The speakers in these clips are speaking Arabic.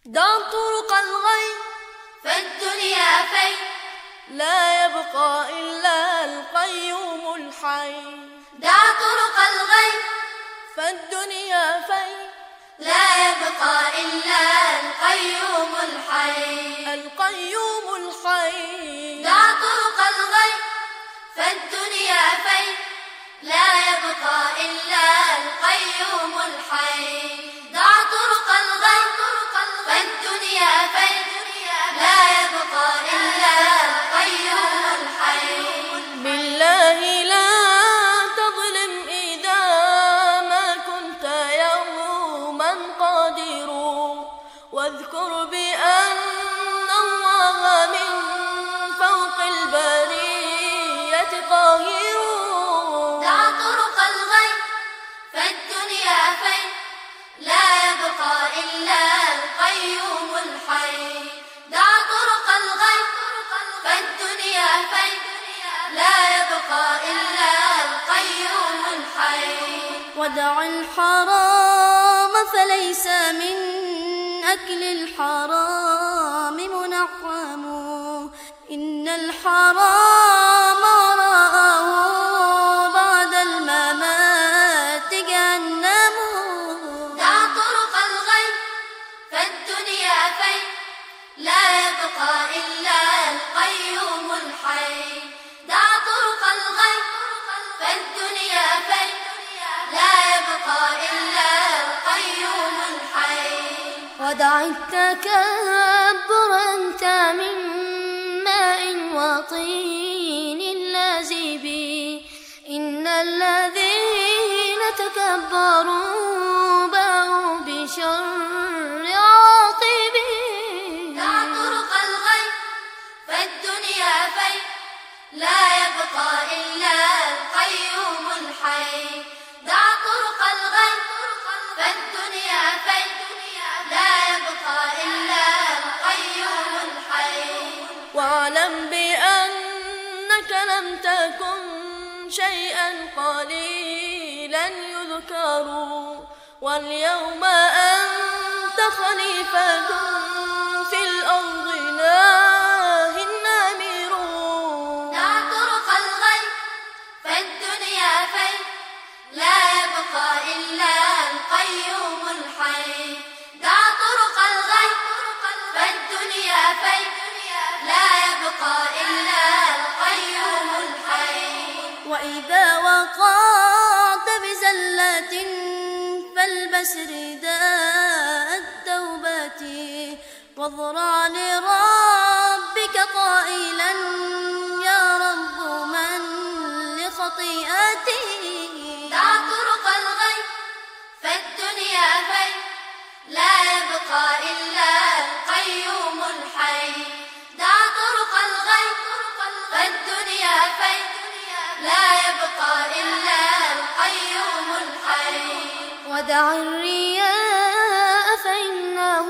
دع طرق الغي فالدنيا في لا يبقى إلا القيوم الحي. دع طرق الغي فالدنيا في لا يبقى إلا القيوم الحي. القيوم الحي. دع طرق الغي فالدنيا في لا يبقى إلا القيوم الحي. دع طرق الغي فالدنيا في لا يبقى إلا القيوم الحي. بالله لا تظلم إذا ما كنت يوما قادر، واذكر بأن الله من فوق البرية قاهر. دع طرق الغي فالدنيا في لا يبقى إلا القيوم الحي. دع طرق الغي فالدنيا في لا يبقى إلا القيوم الحي. ودع الحرام فليس من أكل الحرام منعم، إن الحرام وراءه بعد الممات جهنم. دع طرق الغي فالدنيا في لا يبقى إلا القيوم الحي. دع طرق الغي فالدنيا في لا يبقى إلا القيوم الحي. ودع التكبر أنت من ماء وطين لازب، إن الذين تكبروا باعوا بشر عاقب. دع طرق الغي فالدنيا في لا يبقى إلا القيوم الحي. دع طرق الغي فالدنيا في لا يبقى إلا القيوم الحي. واعلم بأنك لم تكن شيئا قليلا يذكر، واليوم أنت خليفة في الأرض ناه آمر. دع طرق الغي فالدنيا في لا يبقى إلا القيوم الحي. دع طرق الغي فالدنيا في لا يبقى إلا القيوم الحي. وإذا وقعت بزلة فالبس رداء التوبة، واضرع لربك قائلا يا رب من لخطيئتي. دع طرق الغي فالدنيا في لا يبقى إلا القيوم الحي. دع طرق الغي فالدنيا في لا يبقى إلا القيوم الحي. ودع الرياء فإنه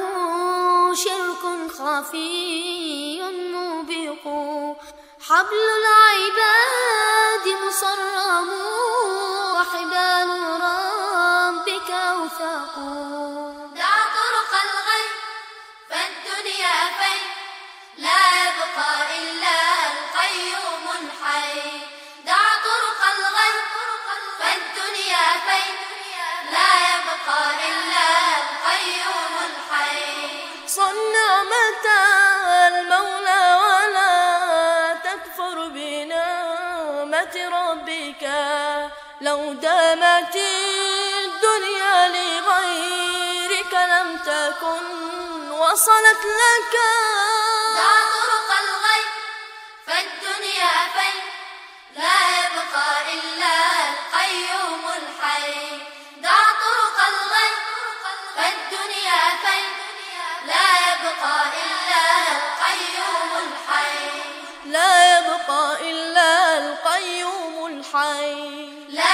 شرك خفي موبق، حبل العباد مصرم وحبال ربك أوثق. دع طرق الغي فالدنيا في لا يبقى إلا القيوم الحي. دع طرق الغي فالدنيا في لا يبقى إلا القيوم الحي. صنع متى المولى ولا تكفر بنعمة ربك، لو دامت الدنيا لغيرك لم تكن وصلت لك. دع طرق الغي فالدنيا في لا يبقى إلا القيوم الحي. دع طرق الغي فالدنيا في لا يبقى إلا القيوم الحي. لا يبقى إلا القيوم الحي. لا